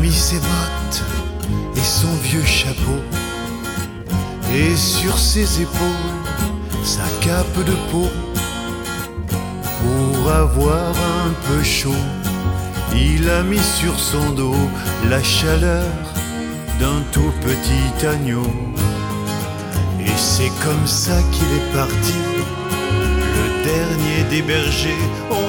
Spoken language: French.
mis ses bottes et son vieux chapeau, et sur ses épaules sa cape de peau. Pour avoir un peu chaud, il a mis sur son dos la chaleur d'un tout petit agneau. Et c'est comme ça qu'il est parti, le dernier des bergers,